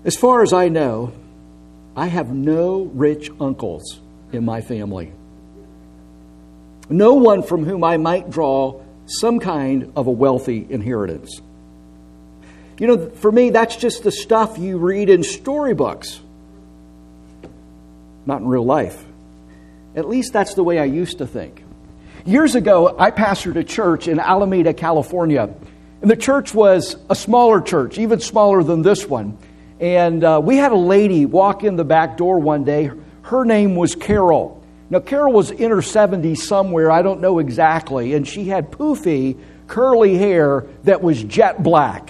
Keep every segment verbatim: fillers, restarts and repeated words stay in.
As far as I know, I have no rich uncles in my family. No one from whom I might draw some kind of a wealthy inheritance. You know, for me, that's just the stuff you read in storybooks. Not in real life. At least that's the way I used to think. Years ago, I pastored a church in Alameda, California. And the church was a smaller church, even smaller than this one. And uh, we had a lady walk in the back door one day. Her name was Carol. Now, Carol was in her seventies somewhere. I don't know exactly. And she had poofy, curly hair that was jet black.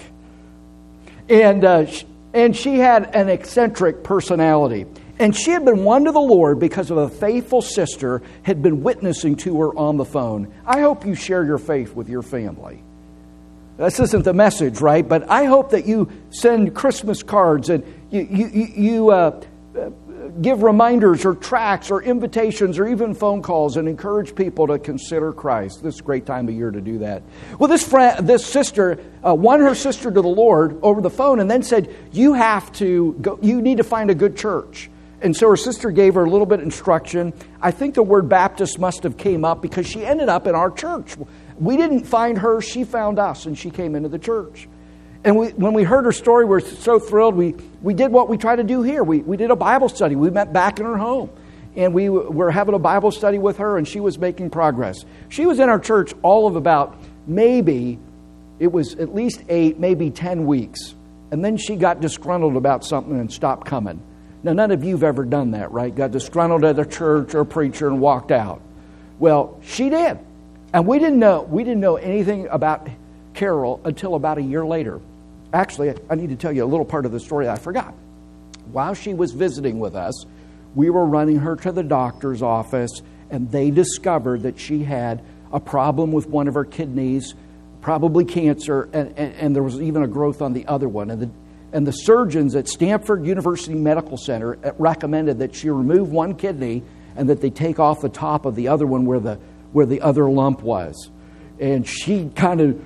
And, uh, and she had an eccentric personality. And she had been won to the Lord because of a faithful sister had been witnessing to her on the phone. I hope you share your faith with your family. This isn't the message, right? But I hope that you send Christmas cards and you you, you uh, give reminders or tracts or invitations or even phone calls and encourage people to consider Christ. This is a great time of year to do that. Well, this friend, this sister uh, won her sister to the Lord over the phone and then said, "You have to go. You need to find a good church." And so her sister gave her a little bit of instruction. I think the word Baptist must have came up because she ended up in our church. We didn't find her, she found us, and she came into the church. And we, when we heard her story, we were so thrilled. We, we did what we try to do here. We, we did a Bible study. We met back in her home. And we were having a Bible study with her, and she was making progress. She was in our church all of about maybe, it was at least eight, maybe ten weeks. And then she got disgruntled about something and stopped coming. Now, none of you have ever done that, right? Got disgruntled at a church or a preacher and walked out. Well, she did. And we didn't know we didn't know anything about Carol until about a year later. Actually, I need to tell you a little part of the story that I forgot. While she was visiting with us, we were running her to the doctor's office, and they discovered that she had a problem with one of her kidneys, probably cancer, and, and, and there was even a growth on the other one. And the, and the surgeons at Stanford University Medical Center recommended that she remove one kidney and that they take off the top of the other one where the where the other lump was. And she kind of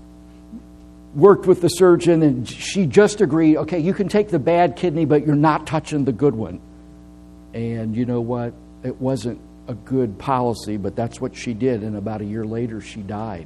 worked with the surgeon, and she just agreed, okay, you can take the bad kidney, but you're not touching the good one. And you know what? It wasn't a good policy, but that's what she did. And about a year later, she died.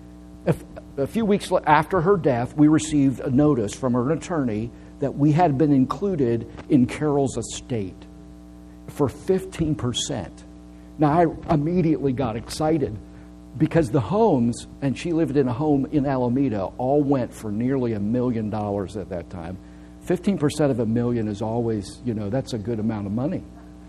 A few weeks after her death, we received a notice from her attorney that we had been included in Carol's estate for fifteen percent. Now, I immediately got excited because the homes, and she lived in a home in Alameda, all went for nearly a million dollars at that time. fifteen percent of a million is always, you know, that's a good amount of money.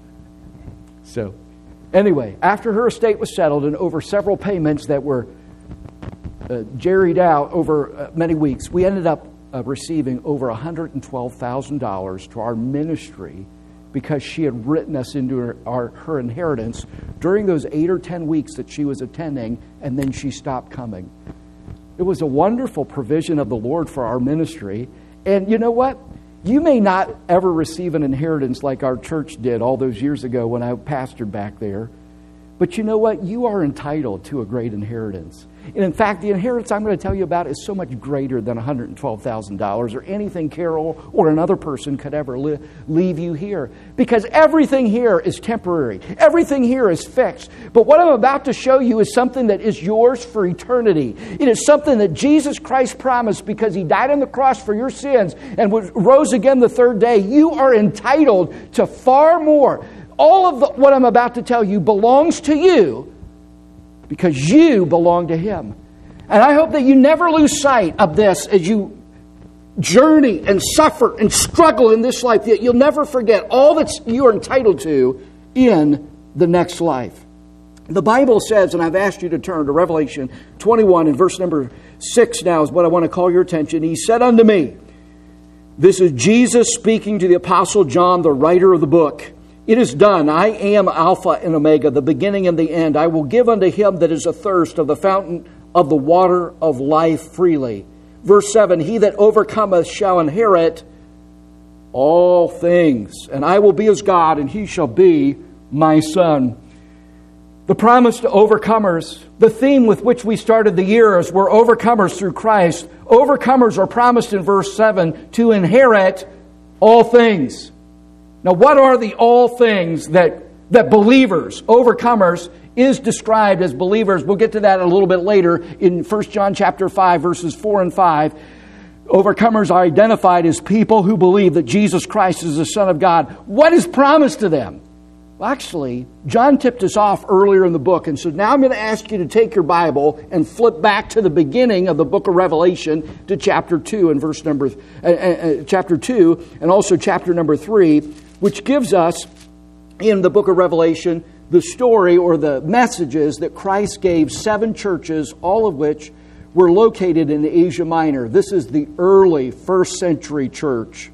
So, anyway, after her estate was settled and over several payments that were uh, jerried out over uh, many weeks, we ended up uh, receiving over one hundred twelve thousand dollars to our ministry because she had written us into her, our, her inheritance during those eight or ten weeks that she was attending, and then she stopped coming. It was a wonderful provision of the Lord for our ministry. And you know what? You may not ever receive an inheritance like our church did all those years ago when I pastored back there. But you know what? You are entitled to a great inheritance. And in fact, the inheritance I'm going to tell you about is so much greater than one hundred twelve thousand dollars or anything Carol or another person could ever li- leave you here. Because everything here is temporary. Everything here is fixed. But what I'm about to show you is something that is yours for eternity. It is something that Jesus Christ promised because He died on the cross for your sins and rose again the third day. You are entitled to far more. All of the, what I'm about to tell you belongs to you because you belong to Him. And I hope that you never lose sight of this as you journey and suffer and struggle in this life, that you'll never forget all that you are entitled to in the next life. The Bible says, and I've asked you to turn to Revelation twenty-one and verse number six now is what I want to call your attention. He said unto me, this is Jesus speaking to the Apostle John, the writer of the book. It is done. I am Alpha and Omega, the beginning and the end. I will give unto him that is athirst of the fountain of the water of life freely. Verse seven, he that overcometh shall inherit all things, and I will be his God, and he shall be my son. The promise to overcomers, the theme with which we started the year is we're overcomers through Christ. Overcomers are promised in verse seven to inherit All things. Now, what are the all things that, that believers, overcomers, is described as believers? We'll get to that a little bit later in First John chapter five, verses four and five. Overcomers are identified as people who believe that Jesus Christ is the Son of God. What is promised to them? Well, actually, John tipped us off earlier in the book, and so now I'm going to ask you to take your Bible and flip back to the beginning of the book of Revelation to chapter two and verse number uh, uh, chapter two, and also chapter number three, which gives us in the book of Revelation the story or the messages that Christ gave seven churches, all of which were located in Asia Minor. This is the early first century church.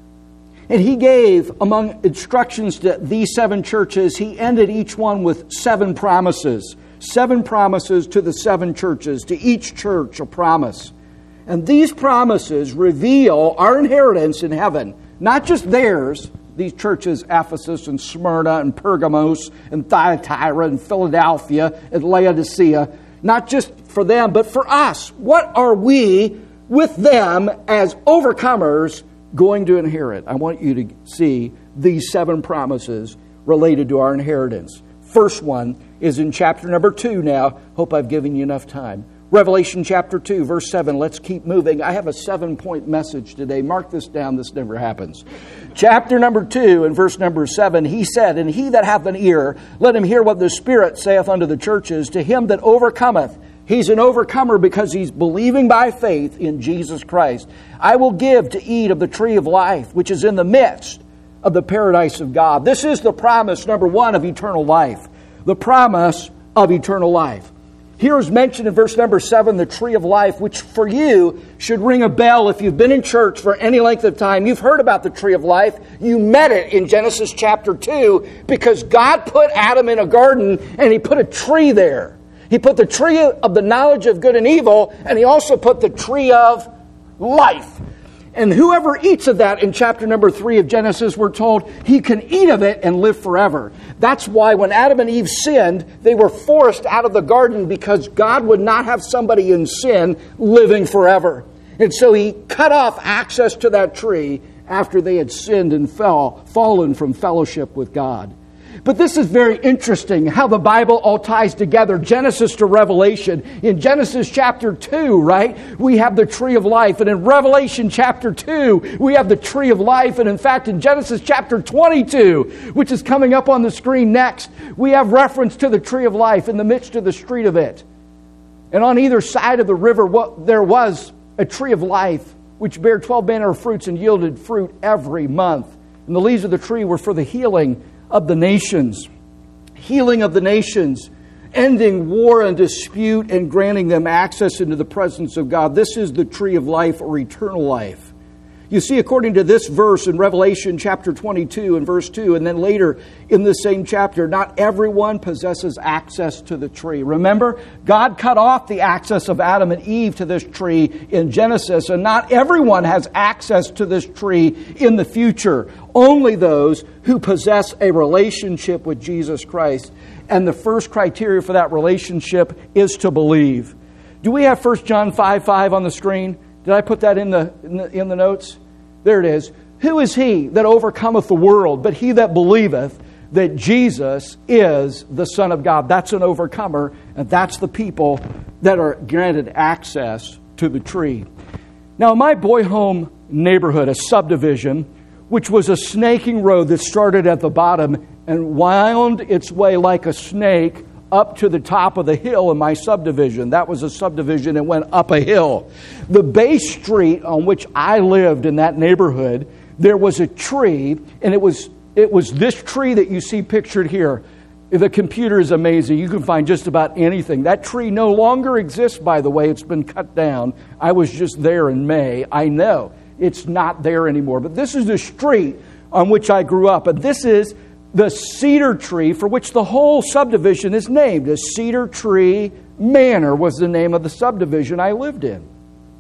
And he gave, among instructions to these seven churches, he ended each one with seven promises. Seven promises to the seven churches, to each church a promise. And these promises reveal our inheritance in heaven. Not just theirs, these churches, Ephesus and Smyrna and Pergamos and Thyatira and Philadelphia and Laodicea. Not just for them, but for us. What are we with them as overcomers going to inherit? I want you to see these seven promises related to our inheritance. First one is in chapter number two now. Hope I've given you enough time. Revelation chapter two, verse seven. Let's keep moving. I have a seven-point message today. Mark this down. This never happens. Chapter number two and verse number seven. He said, "And he that hath an ear, let him hear what the Spirit saith unto the churches. To him that overcometh," he's an overcomer because he's believing by faith in Jesus Christ, "I will give to eat of the tree of life, which is in the midst of the paradise of God." This is the promise, number one, of eternal life. The promise of eternal life. Here is mentioned in verse number seven, the tree of life, which for you should ring a bell if you've been in church for any length of time. You've heard about the tree of life. You met it in Genesis chapter two because God put Adam in a garden and he put a tree there. He put the tree of the knowledge of good and evil, and he also put the tree of life. And whoever eats of that in chapter number three of Genesis, we're told he can eat of it and live forever. That's why when Adam and Eve sinned, they were forced out of the garden because God would not have somebody in sin living forever. And so he cut off access to that tree after they had sinned and fell, fallen from fellowship with God. But this is very interesting how the Bible all ties together, Genesis to Revelation. In Genesis chapter two, right, we have the tree of life. And in Revelation chapter two, we have the tree of life. And in fact, in Genesis chapter twenty-two, which is coming up on the screen next, we have reference to the tree of life in the midst of the street of it. And on either side of the river, there was a tree of life, which bare twelve manner of fruits and yielded fruit every month. And the leaves of the tree were for the healing of the nations, healing of the nations, ending war and dispute and granting them access into the presence of God. This is the tree of life or eternal life. You see, according to this verse in Revelation chapter twenty-two and verse two, and then later in the same chapter, not everyone possesses access to the tree. Remember, God cut off the access of Adam and Eve to this tree in Genesis, and not everyone has access to this tree in the future. Only those who possess a relationship with Jesus Christ. And the first criteria for that relationship is to believe. Do we have First John five five on the screen? Did I put that in the, in the in the notes? There it is. Who is he that overcometh the world, but he that believeth that Jesus is the Son of God? That's an overcomer, and that's the people that are granted access to the tree. Now, in my boy home neighborhood, a subdivision, which was a snaking road that started at the bottom and wound its way like a snake up to the top of the hill in my subdivision. That was a subdivision that went up a hill. The base street on which I lived in that neighborhood, there was a tree, and it was it was this tree that you see pictured here. The computer is amazing. You can find just about anything. That tree no longer exists, by the way. It's been cut down. I was just there in May. I know it's not there anymore. But this is the street on which I grew up, and this is the cedar tree for which the whole subdivision is named. The Cedar Tree Manor was the name of the subdivision I lived in.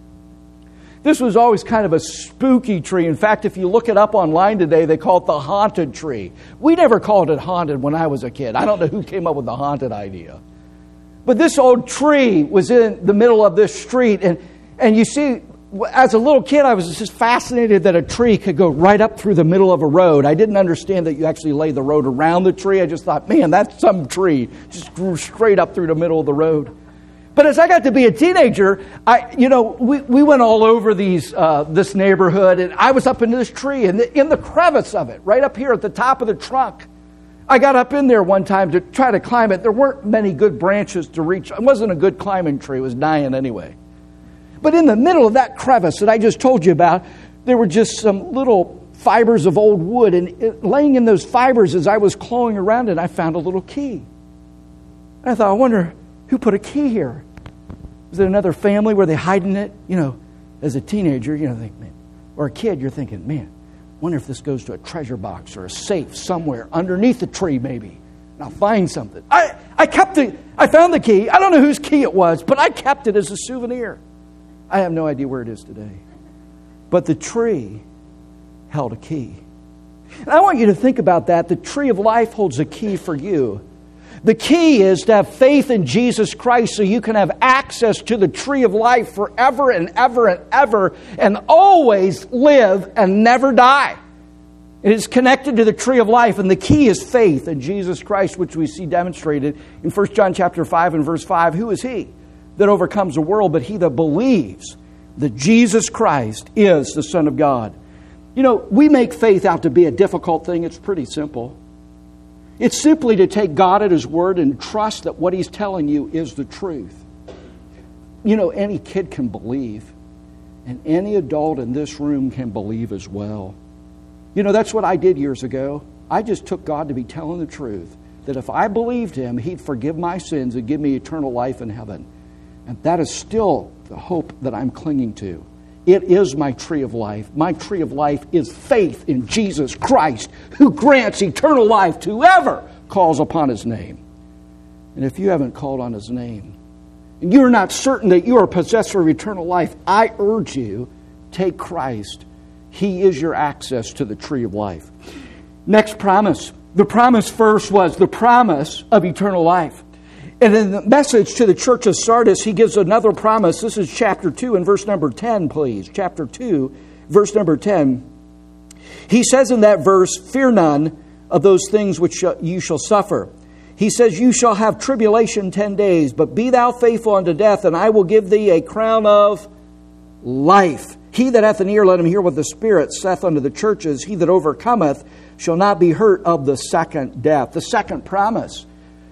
This was always kind of a spooky tree. In fact, if you look it up online today, they call it the haunted tree. We never called it haunted when I was a kid. I don't know who came up with the haunted idea. But this old tree was in the middle of this street. And, and you see, as a little kid, I was just fascinated that a tree could go right up through the middle of a road. I didn't understand that you actually lay the road around the tree. I just thought, man, that's some tree. Just grew straight up through the middle of the road. But as I got to be a teenager, I, you know, we, we went all over these uh, this neighborhood, and I was up in this tree, and in the crevice of it, right up here at the top of the trunk. I got up in there one time to try to climb it. There weren't many good branches to reach. It wasn't a good climbing tree. It was dying anyway. But in the middle of that crevice that I just told you about, there were just some little fibers of old wood. And it, laying in those fibers as I was clawing around it, I found a little key. And I thought, I wonder who put a key here. Is it another family? Were they hiding it? You know, as a teenager, you know, think, man, or a kid, you're thinking, man, wonder if this goes to a treasure box or a safe somewhere underneath the tree maybe. And I'll find something. I, I kept the, I found the key. I don't know whose key it was, but I kept it as a souvenir. I have no idea where it is today. But the tree held a key. And I want you to think about that. The tree of life holds a key for you. The key is to have faith in Jesus Christ so you can have access to the tree of life forever and ever and ever and always live and never die. It is connected to the tree of life, and the key is faith in Jesus Christ, which we see demonstrated in First John chapter five and verse five. Who is he that overcomes the world but he that believes that Jesus Christ is the Son of God? You know, we make faith out to be a difficult thing. It's pretty simple. It's simply to take God at His word and trust that what He's telling you is the truth. You know, any kid can believe, and any adult in this room can believe as well. You know, that's what I did years ago. I just took God to be telling the truth, that if I believed Him, He'd forgive my sins and give me eternal life in heaven. And that is still the hope that I'm clinging to. It is my tree of life. My tree of life is faith in Jesus Christ, who grants eternal life to whoever calls upon His name. And if you haven't called on His name, and you're not certain that you are a possessor of eternal life, I urge you, take Christ. He is your access to the tree of life. Next promise. The promise first was the promise of eternal life. And in the message to the church of Sardis, he gives another promise. This is chapter two and verse number ten, please. Chapter two, verse number ten. He says in that verse, fear none of those things which you shall suffer. He says, you shall have tribulation ten days, but be thou faithful unto death, and I will give thee a crown of life. He that hath an ear, let him hear what the Spirit saith unto the churches. He that overcometh shall not be hurt of the second death. The second promise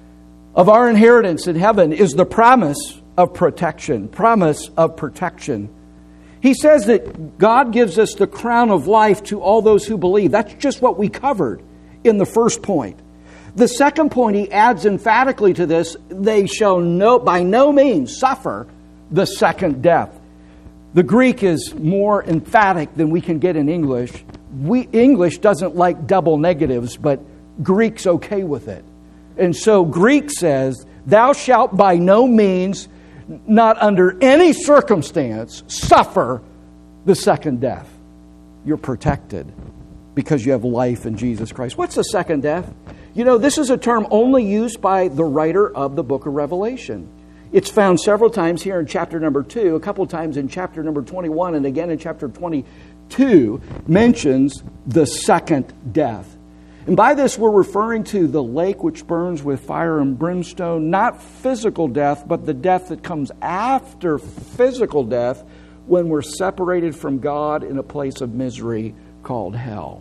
of our inheritance in heaven is the promise of protection. Promise of protection. He says that God gives us the crown of life to all those who believe. That's just what we covered in the first point. The second point, he adds emphatically to this, they shall no, by no means suffer the second death. The Greek is more emphatic than we can get in English. We, English doesn't like double negatives, but Greek's okay with it. And so Greek says, thou shalt by no means, not under any circumstance, suffer the second death. You're protected because you have life in Jesus Christ. What's the second death? You know, this is a term only used by the writer of the book of Revelation. It's found several times here in chapter number two, a couple times in chapter number twenty-one, and again in chapter twenty-two, mentions the second death. And by this, we're referring to the lake which burns with fire and brimstone, not physical death, but the death that comes after physical death when we're separated from God in a place of misery called hell.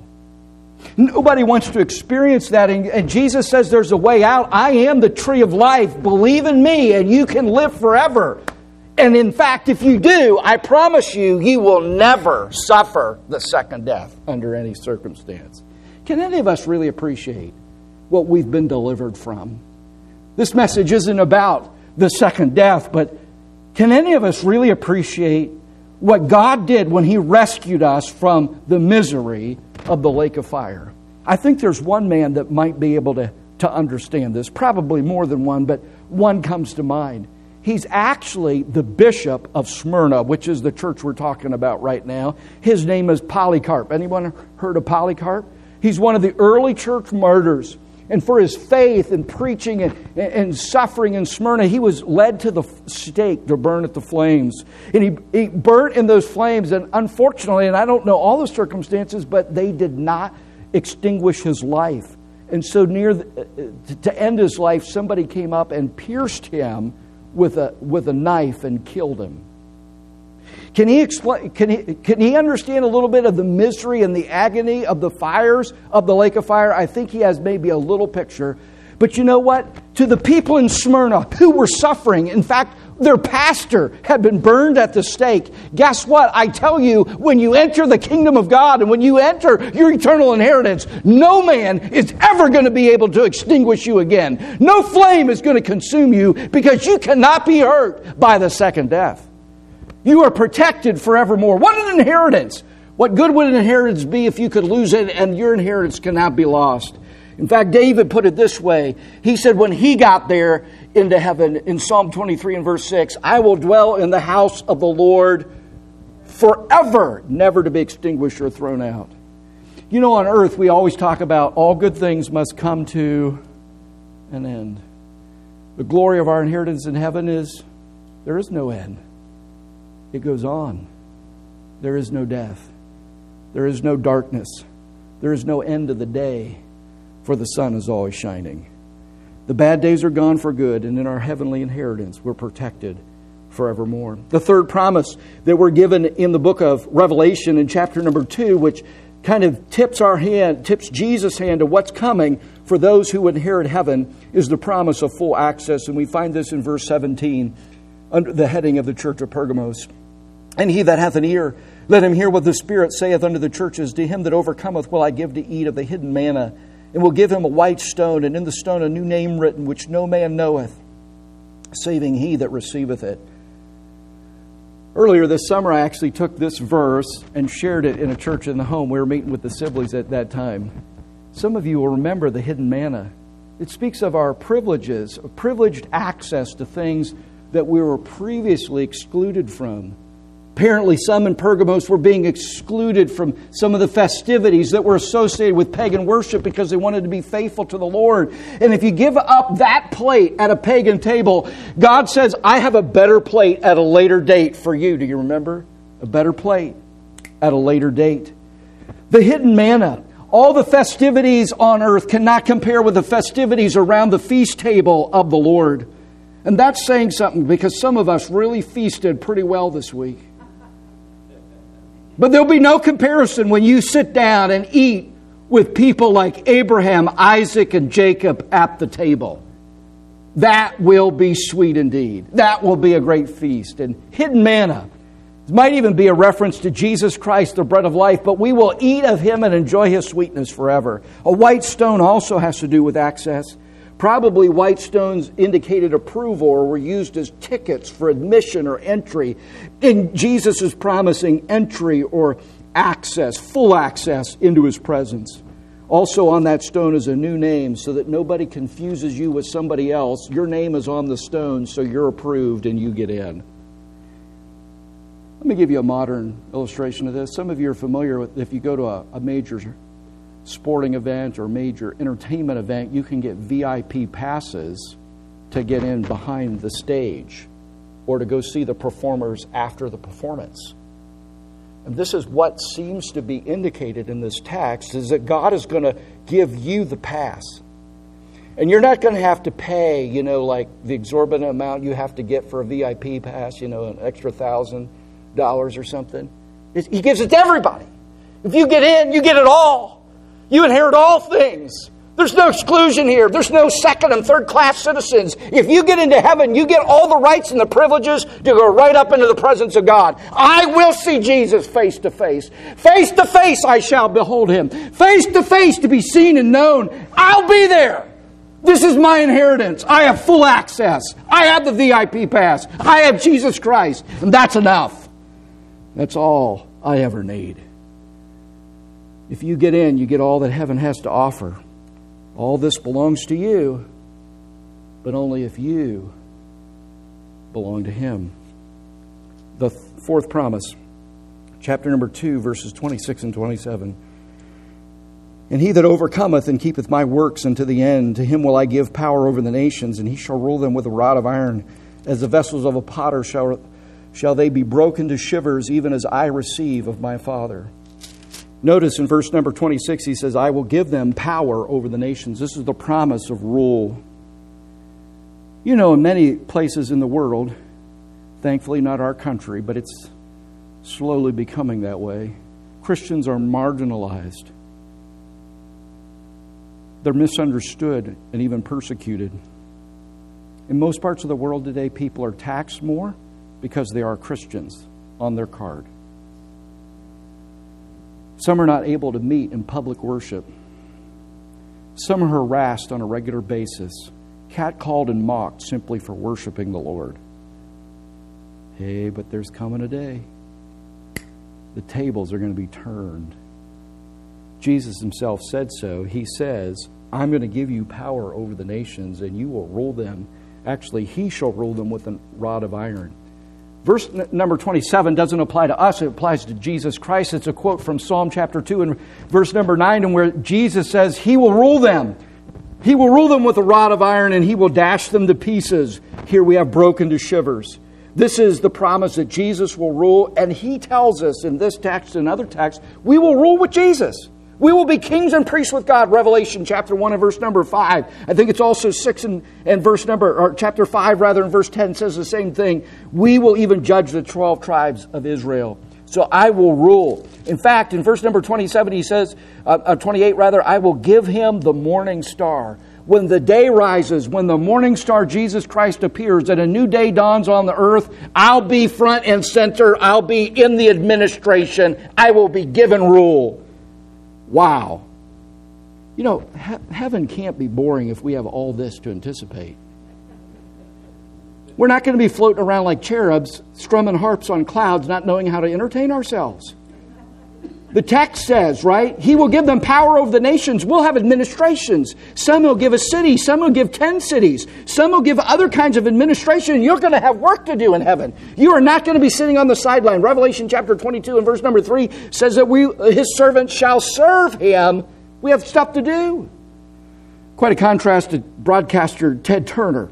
Nobody wants to experience that, and, and Jesus says there's a way out. I am the tree of life. Believe in me, and you can live forever. And in fact, if you do, I promise you, you will never suffer the second death under any circumstance. Can any of us really appreciate what we've been delivered from? This message isn't about the second death, but can any of us really appreciate what God did when He rescued us from the misery of the lake of fire? I think there's one man that might be able to, to understand this. Probably more than one, but one comes to mind. He's actually the bishop of Smyrna, which is the church we're talking about right now. His name is Polycarp. Anyone heard of Polycarp? He's one of the early church martyrs. And for his faith and preaching and, and suffering in Smyrna, he was led to the stake to burn at the flames. And he, he burnt in those flames. And unfortunately, and I don't know all the circumstances, but they did not extinguish his life. And so near the, to end his life, somebody came up and pierced him with a, with a knife and killed him. Can he explain? Can he can he understand a little bit of the misery and the agony of the fires of the lake of fire? I think he has maybe a little picture. But you know what? To the people in Smyrna who were suffering, in fact, their pastor had been burned at the stake. Guess what? I tell you, when you enter the kingdom of God and when you enter your eternal inheritance, no man is ever going to be able to extinguish you again. No flame is going to consume you because you cannot be hurt by the second death. You are protected forevermore. What an inheritance! What good would an inheritance be if you could lose it and your inheritance cannot be lost? In fact, David put it this way. He said when he got there into heaven, in Psalm twenty-three and verse six, I will dwell in the house of the Lord forever, never to be extinguished or thrown out. You know, on earth, we always talk about all good things must come to an end. The glory of our inheritance in heaven is there is no end. It goes on. There is no death. There is no darkness. There is no end of the day, for the sun is always shining. The bad days are gone for good, and in our heavenly inheritance, we're protected forevermore. The third promise that we're given in the book of Revelation in chapter number two, which kind of tips our hand, tips Jesus' hand to what's coming for those who inherit heaven, is the promise of full access. And we find this in verse seventeen, under the heading of the church of Pergamos. And he that hath an ear, let him hear what the Spirit saith unto the churches. To him that overcometh will I give to eat of the hidden manna, and will give him a white stone, and in the stone a new name written, which no man knoweth, saving he that receiveth it. Earlier this summer, I actually took this verse and shared it in a church in the home. We were meeting with the siblings at that time. Some of you will remember the hidden manna. It speaks of our privileges, of privileged access to things that we were previously excluded from. Apparently, some in Pergamos were being excluded from some of the festivities that were associated with pagan worship because they wanted to be faithful to the Lord. And if you give up that plate at a pagan table, God says, I have a better plate at a later date for you. Do you remember? A better plate at a later date. The hidden manna. All the festivities on earth cannot compare with the festivities around the feast table of the Lord. And that's saying something because some of us really feasted pretty well this week. But there'll be no comparison when you sit down and eat with people like Abraham, Isaac, and Jacob at the table. That will be sweet indeed. That will be a great feast. And hidden manna. It might even be a reference to Jesus Christ, the bread of life, but we will eat of Him and enjoy His sweetness forever. A white stone also has to do with access. Probably white stones indicated approval or were used as tickets for admission or entry. And Jesus is promising entry or access, full access into His presence. Also on that stone is a new name so that nobody confuses you with somebody else. Your name is on the stone, so you're approved and you get in. Let me give you a modern illustration of this. Some of you are familiar with, if you go to a, a major sporting event or major entertainment event, you can get V I P passes to get in behind the stage or to go see the performers after the performance. And this is what seems to be indicated in this text, is that God is going to give you the pass. And you're not going to have to pay, you know, like the exorbitant amount you have to get for a V I P pass, you know, an extra thousand dollars or something. He gives it to everybody. If you get in, you get it all. You inherit all things. There's no exclusion here. There's no second and third class citizens. If you get into heaven, you get all the rights and the privileges to go right up into the presence of God. I will see Jesus face to face. Face to face I shall behold Him. Face to face to be seen and known. I'll be there. This is my inheritance. I have full access. I have the V I P pass. I have Jesus Christ. And that's enough. That's all I ever need. If you get in, you get all that heaven has to offer. All this belongs to you, but only if you belong to Him. The fourth promise, chapter number two, verses twenty-six and twenty-seven. And he that overcometh and keepeth my works unto the end, to him will I give power over the nations, and he shall rule them with a rod of iron. As the vessels of a potter shall, shall they be broken to shivers, even as I receive of my Father. Notice in verse number twenty-six, he says, I will give them power over the nations. This is the promise of rule. You know, in many places in the world, thankfully not our country, but it's slowly becoming that way, Christians are marginalized. They're misunderstood and even persecuted. In most parts of the world today, people are taxed more because they are Christians on their card. Some are not able to meet in public worship. Some are harassed on a regular basis, catcalled and mocked simply for worshiping the Lord. Hey, but there's coming a day. The tables are going to be turned. Jesus himself said so. He says, I'm going to give you power over the nations, and you will rule them. Actually, he shall rule them with a rod of iron. Verse n- number twenty-seven doesn't apply to us. It applies to Jesus Christ. It's a quote from Psalm chapter two and verse number nine, and where Jesus says, he will rule them. He will rule them with a rod of iron, and he will dash them to pieces. Here we have broken to shivers. This is the promise that Jesus will rule, and he tells us in this text and other texts, we will rule with Jesus. We will be kings and priests with God. Revelation chapter one and verse number five. I think it's also six and, and verse number, or chapter five rather, and verse ten says the same thing. We will even judge the twelve tribes of Israel. So I will rule. In fact, in verse number twenty-seven, he says, uh, uh, twenty-eight rather, I will give him the morning star. When the day rises, when the morning star Jesus Christ appears and a new day dawns on the earth, I'll be front and center. I'll be in the administration. I will be given rule. Wow. You know, he- heaven can't be boring if we have all this to anticipate. We're not going to be floating around like cherubs, strumming harps on clouds, not knowing how to entertain ourselves. The text says, right? He will give them power over the nations. We'll have administrations. Some will give a city. Some will give ten cities. Some will give other kinds of administration. You're going to have work to do in heaven. You are not going to be sitting on the sideline. Revelation chapter twenty-two and verse number three says that we, his servants shall serve him. We have stuff to do. Quite a contrast to broadcaster Ted Turner,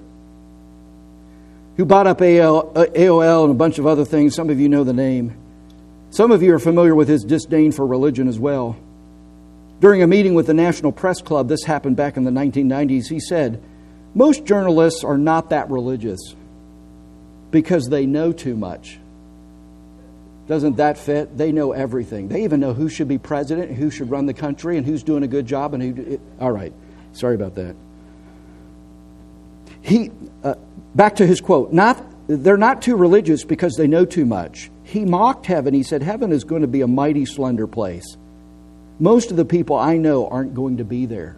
who bought up A O L and a bunch of other things. Some of you know the name. Some of you are familiar with his disdain for religion as well. During a meeting with the National Press Club, this happened back in the nineteen nineties, he said, most journalists are not that religious because they know too much. Doesn't that fit? They know everything. They even know who should be president, who should run the country, and who's doing a good job. And who. All right, sorry about that. He uh, back to his quote. Not they're not too religious because they know too much. He mocked heaven. He said, heaven is going to be a mighty slender place. Most of the people I know aren't going to be there.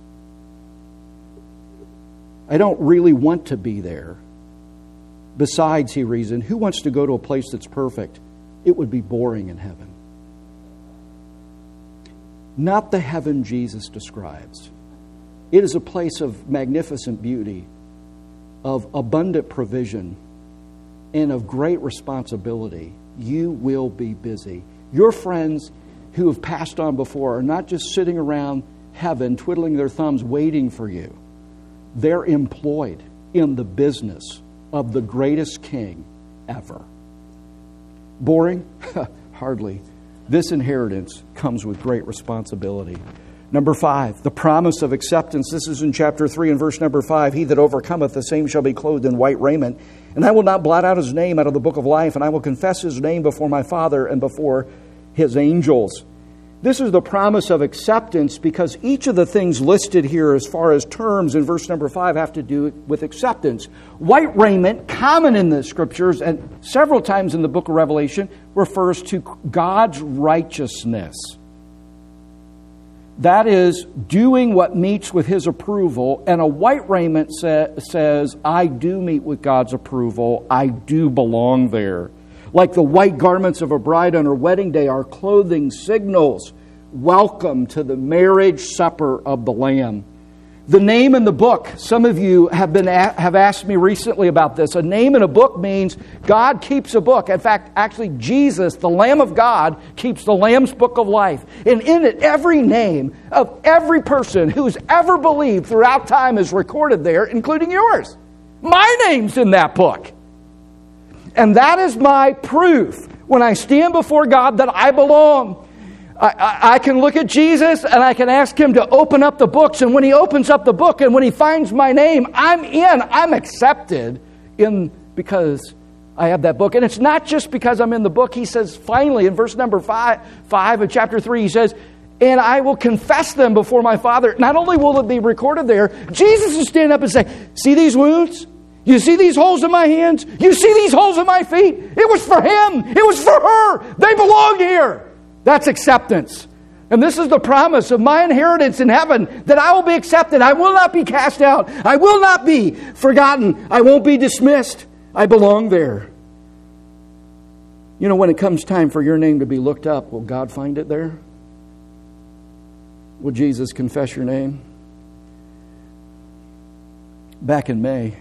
I don't really want to be there. Besides, he reasoned, who wants to go to a place that's perfect? It would be boring in heaven. Not the heaven Jesus describes. It is a place of magnificent beauty, of abundant provision, and of great responsibility. You will be busy. Your friends who have passed on before are not just sitting around heaven twiddling their thumbs waiting for you. They're employed in the business of the greatest king ever. Boring? Hardly. This inheritance comes with great responsibility. Number five, the promise of acceptance. This is in chapter three and verse number five. He that overcometh, the same shall be clothed in white raiment. And I will not blot out his name out of the book of life, and I will confess his name before my Father and before his angels. This is the promise of acceptance because each of the things listed here as far as terms in verse number five have to do with acceptance. White raiment, common in the scriptures and several times in the book of Revelation, refers to God's righteousness. That is, doing what meets with his approval. And a white raiment sa- says, I do meet with God's approval. I do belong there. Like the white garments of a bride on her wedding day, our clothing signals welcome to the marriage supper of the Lamb. The name in the book, some of you have been have asked me recently about this. A name in a book means God keeps a book. In fact, actually Jesus, the Lamb of God, keeps the Lamb's book of life. And in it, every name of every person who's ever believed throughout time is recorded there, including yours. My name's in that book. And that is my proof when I stand before God that I belong. I, I, I can look at Jesus and I can ask Him to open up the books. And when He opens up the book and when He finds my name, I'm in. I'm accepted in because I have that book. And it's not just because I'm in the book. He says finally in verse number five, five of chapter three, He says, and I will confess them before my Father. Not only will it be recorded there, Jesus will stand up and say, see these wounds? You see these holes in my hands? You see these holes in my feet? It was for him. It was for her. They belong here. That's acceptance. And this is the promise of my inheritance in heaven, that I will be accepted. I will not be cast out. I will not be forgotten. I won't be dismissed. I belong there. You know, when it comes time for your name to be looked up, will God find it there? Will Jesus confess your name? Back in May,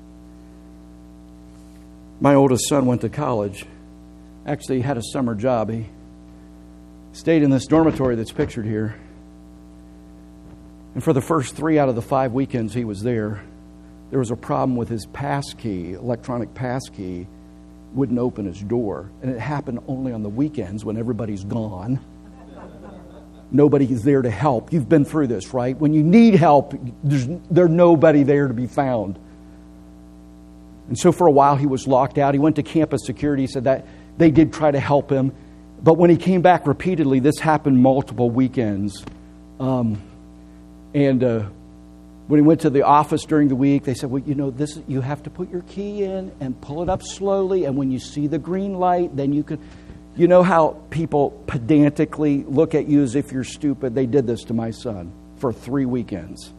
my oldest son went to college. Actually, he had a summer job. He stayed in this dormitory that's pictured here. And for the first three out of the five weekends he was there, there was a problem with his pass key, electronic pass key, wouldn't open his door. And it happened only on the weekends when everybody's gone. Nobody's there to help. You've been through this, right? When you need help, there's, there's nobody there to be found. And so for a while he was locked out. He went to campus security. He said that they did try to help him. But when he came back repeatedly, this happened multiple weekends. Um, and uh, when he went to the office during the week, they said, well, you know, this you have to put your key in and pull it up slowly. And when you see the green light, then you can... You know how people pedantically look at you as if you're stupid? They did this to my son for three weekends.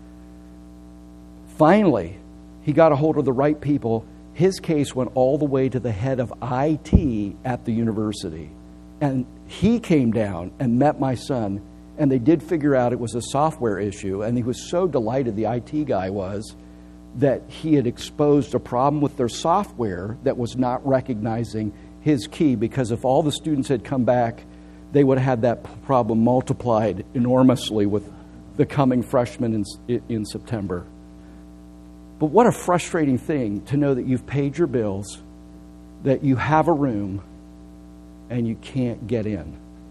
Finally, he got a hold of the right people. His case went all the way to the head of I T at the university. And he came down and met my son. And they did figure out it was a software issue. And he was so delighted, the I T guy was, that he had exposed a problem with their software that was not recognizing his key. Because if all the students had come back, they would have had that problem multiplied enormously with the coming freshmen in, in September. But what a frustrating thing to know that you've paid your bills, that you have a room, and you can't get in.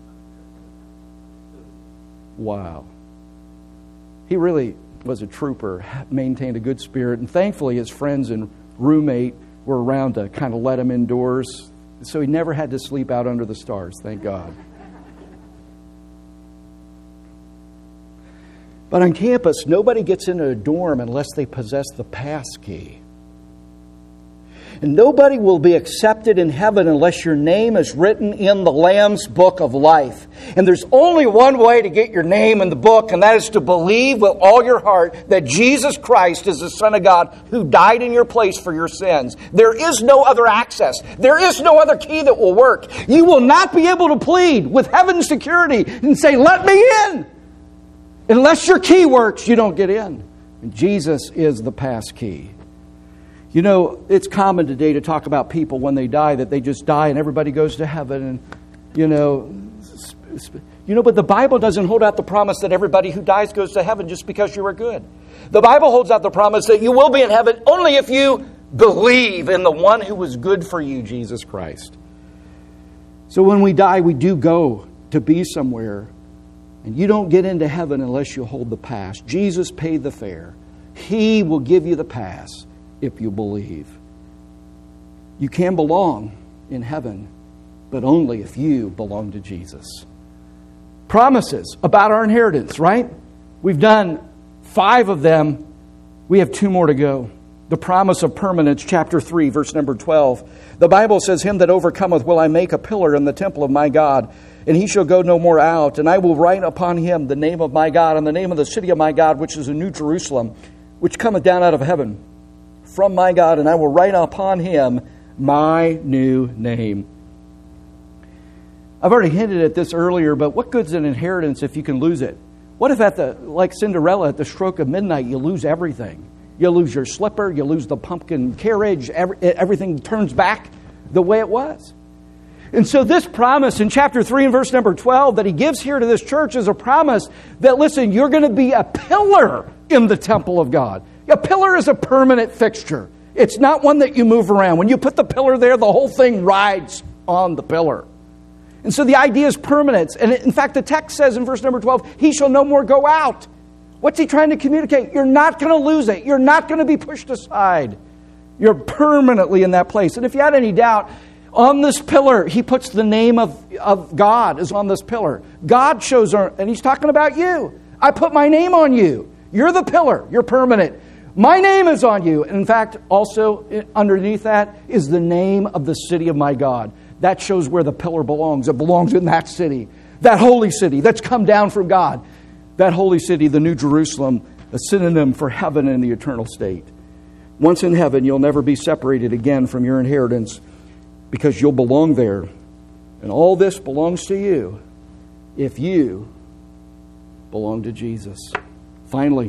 Wow. He really was a trooper, maintained a good spirit, and thankfully his friends and roommate were around to kind of let him indoors, so he never had to sleep out under the stars, thank God. But on campus, nobody gets into a dorm unless they possess the pass key. And nobody will be accepted in heaven unless your name is written in the Lamb's book of life. And there's only one way to get your name in the book, and that is to believe with all your heart that Jesus Christ is the Son of God who died in your place for your sins. There is no other access. There is no other key that will work. You will not be able to plead with heaven's security and say, let me in. Unless your key works, you don't get in. And Jesus is the pass key. You know, it's common today to talk about people when they die, that they just die and everybody goes to heaven. And, you know, you know, but the Bible doesn't hold out the promise that everybody who dies goes to heaven just because you were good. The Bible holds out the promise that you will be in heaven only if you believe in the one who was good for you, Jesus Christ. So when we die, we do go to be somewhere. And you don't get into heaven unless you hold the pass. Jesus paid the fare. He will give you the pass if you believe. You can belong in heaven, but only if you belong to Jesus. Promises about our inheritance, right? We've done five of them. We have two more to go. The promise of permanence, chapter three, verse number twelve. The Bible says, him that overcometh will I make a pillar in the temple of my God, and he shall go no more out. And I will write upon him the name of my God, and the name of the city of my God, which is a new Jerusalem, which cometh down out of heaven from my God, and I will write upon him my new name. I've already hinted at this earlier, but what good's an inheritance if you can lose it? What if at the, like Cinderella, at the stroke of midnight, you lose everything? You lose your slipper, you lose the pumpkin carriage, every, everything turns back the way it was. And so this promise in chapter three and verse number twelve that he gives here to this church is a promise that, listen, you're going to be a pillar in the temple of God. A pillar is a permanent fixture. It's not one that you move around. When you put the pillar there, the whole thing rides on the pillar. And so the idea is permanence. And in fact, the text says in verse number twelve, he shall no more go out. What's he trying to communicate? You're not going to lose it. You're not going to be pushed aside. You're permanently in that place. And if you had any doubt, on this pillar, he puts the name of, of God is on this pillar. God shows her, and he's talking about you. I put my name on you. You're the pillar. You're permanent. My name is on you. And in fact, also underneath that is the name of the city of my God. That shows where the pillar belongs. It belongs in that city. That holy city that's come down from God. That holy city, the New Jerusalem, a synonym for heaven and the eternal state. Once in heaven, you'll never be separated again from your inheritance because you'll belong there. And all this belongs to you if you belong to Jesus. Finally,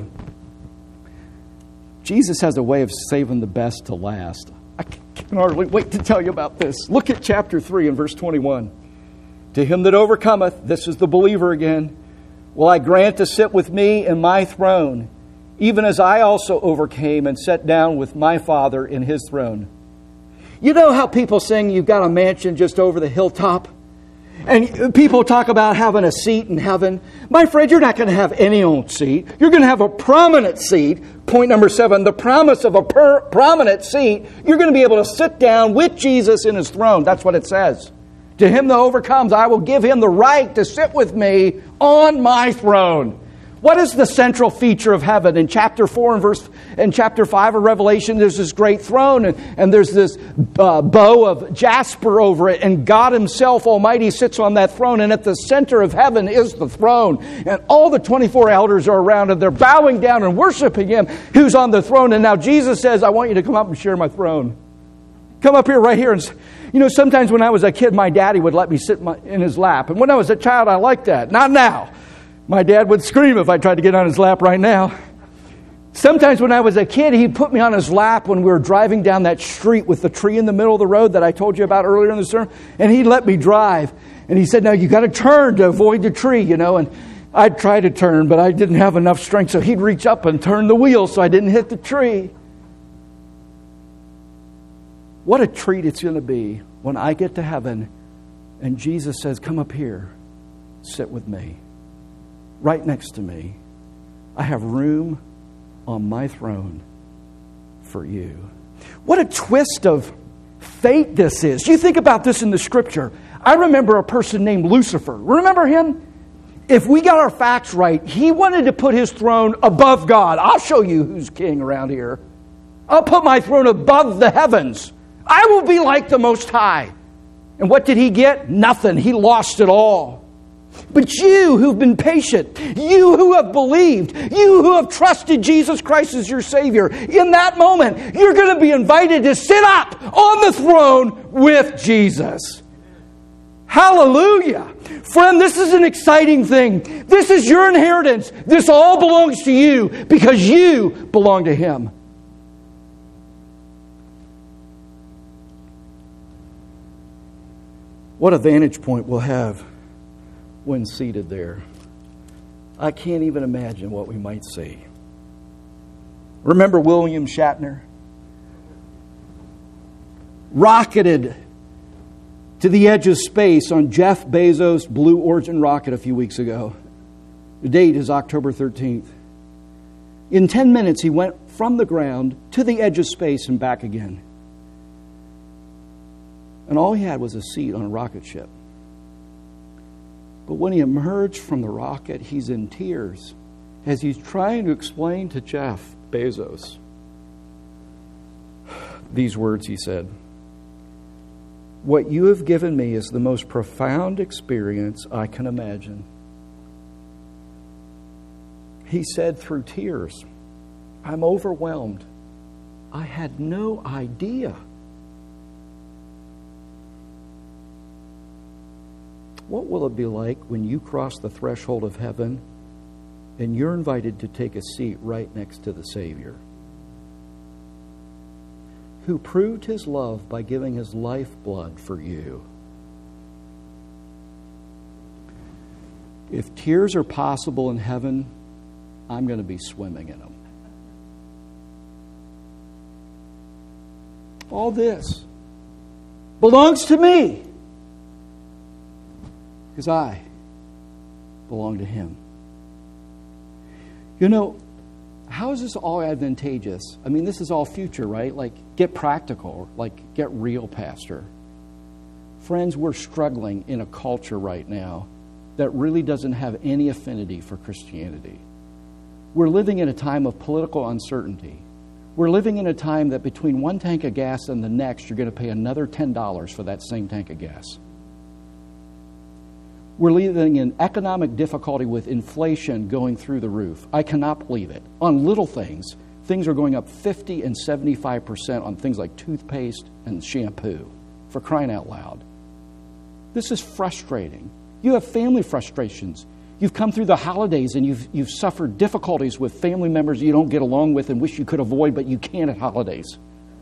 Jesus has a way of saving the best to last. I can hardly wait to tell you about this. Look at chapter three and verse twenty-one. To him that overcometh, this is the believer again, will I grant to sit with me in my throne, even as I also overcame and sat down with my Father in his throne. You know how people sing, you've got a mansion just over the hilltop? And people talk about having a seat in heaven. My friend, you're not going to have any old seat. You're going to have a prominent seat. Point number seven, the promise of a per- prominent seat. You're going to be able to sit down with Jesus in his throne. That's what it says. To him that overcomes, I will give him the right to sit with me on my throne. What is the central feature of heaven? In chapter four and verse, in chapter five of Revelation, there's this great throne, and, and there's this uh, bow of jasper over it, and God himself Almighty sits on that throne, and at the center of heaven is the throne, and all the twenty-four elders are around, and they're bowing down and worshiping him who's on the throne. And now Jesus says, I want you to come up and share my throne. Come up here, right here. And, you know, sometimes when I was a kid, my daddy would let me sit my, in his lap, and when I was a child, I liked that. Not now. My dad would scream if I tried to get on his lap right now. Sometimes when I was a kid, he'd put me on his lap when we were driving down that street with the tree in the middle of the road that I told you about earlier in the sermon. And he'd let me drive. And he said, now you got to turn to avoid the tree, you know. And I'd try to turn, but I didn't have enough strength. So he'd reach up and turn the wheel so I didn't hit the tree. What a treat it's going to be when I get to heaven and Jesus says, come up here, sit with me. Right next to me. I have room on my throne for you. What a twist of fate this is. You think about this in the scripture. I remember a person named Lucifer. Remember him? If we got our facts right, he wanted to put his throne above God. I'll show you who's king around here. I'll put my throne above the heavens. I will be like the Most High. And what did he get? Nothing. He lost it all. But you who've been patient, you who have believed, you who have trusted Jesus Christ as your Savior, in that moment, you're going to be invited to sit up on the throne with Jesus. Hallelujah. Friend, this is an exciting thing. This is your inheritance. This all belongs to you because you belong to Him. What a vantage point we'll have when seated there. I can't even imagine what we might see. Remember William Shatner? Rocketed to the edge of space on Jeff Bezos' Blue Origin rocket a few weeks ago. The date is October thirteenth. In ten minutes, he went from the ground to the edge of space and back again. And all he had was a seat on a rocket ship. But when he emerged from the rocket, he's in tears as he's trying to explain to Jeff Bezos these words he said. What you have given me is the most profound experience I can imagine. He said through tears, I'm overwhelmed. I had no idea. What will it be like when you cross the threshold of heaven And you're invited to take a seat right next to the Savior, who proved his love by giving his lifeblood for you. If tears are possible in heaven, I'm going to be swimming in them. All this belongs to me because I belong to him. You know, how is this all advantageous? I mean, this is all future, right? Like, get practical, like, get real, Pastor. Friends, we're struggling in a culture right now that really doesn't have any affinity for Christianity. We're living in a time of political uncertainty. We're living in a time that between one tank of gas and the next, you're going to pay another ten dollars for that same tank of gas. We're living in economic difficulty with inflation going through the roof. I cannot believe it. On little things, things are going up fifty and seventy-five percent on things like toothpaste and shampoo, for crying out loud. This is frustrating. You have family frustrations. You've come through the holidays and you've, you've suffered difficulties with family members you don't get along with and wish you could avoid, but you can't at holidays.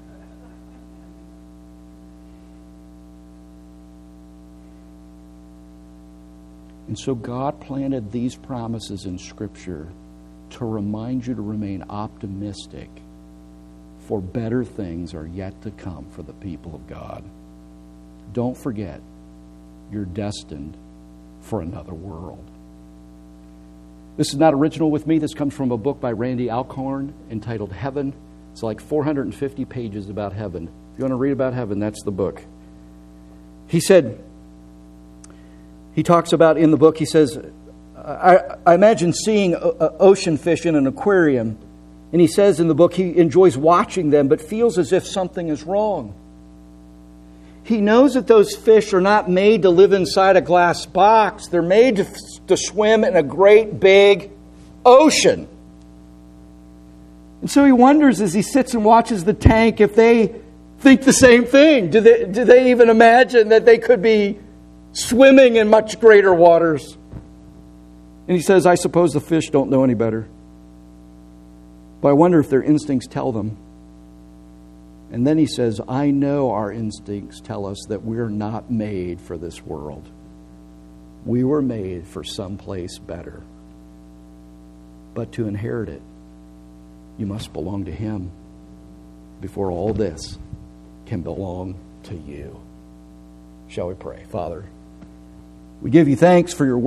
And so God planted these promises in Scripture to remind you to remain optimistic, for better things are yet to come for the people of God. Don't forget, you're destined for another world. This is not original with me. This comes from a book by Randy Alcorn entitled Heaven. It's like four hundred fifty pages about heaven. If you want to read about heaven, that's the book. He said, he talks about in the book, he says, I, I imagine seeing ocean fish in an aquarium. And he says in the book he enjoys watching them, but feels as if something is wrong. He knows that those fish are not made to live inside a glass box. They're made to, to swim in a great big ocean. And so he wonders as he sits and watches the tank if they think the same thing. Do they, do they even imagine that they could be swimming in much greater waters? And he says, I suppose the fish don't know any better. But I wonder if their instincts tell them. And then he says, I know our instincts tell us that we're not made for this world. We were made for someplace better. But to inherit it, you must belong to him before all this can belong to you. Shall we pray? Father, we give you thanks for your word.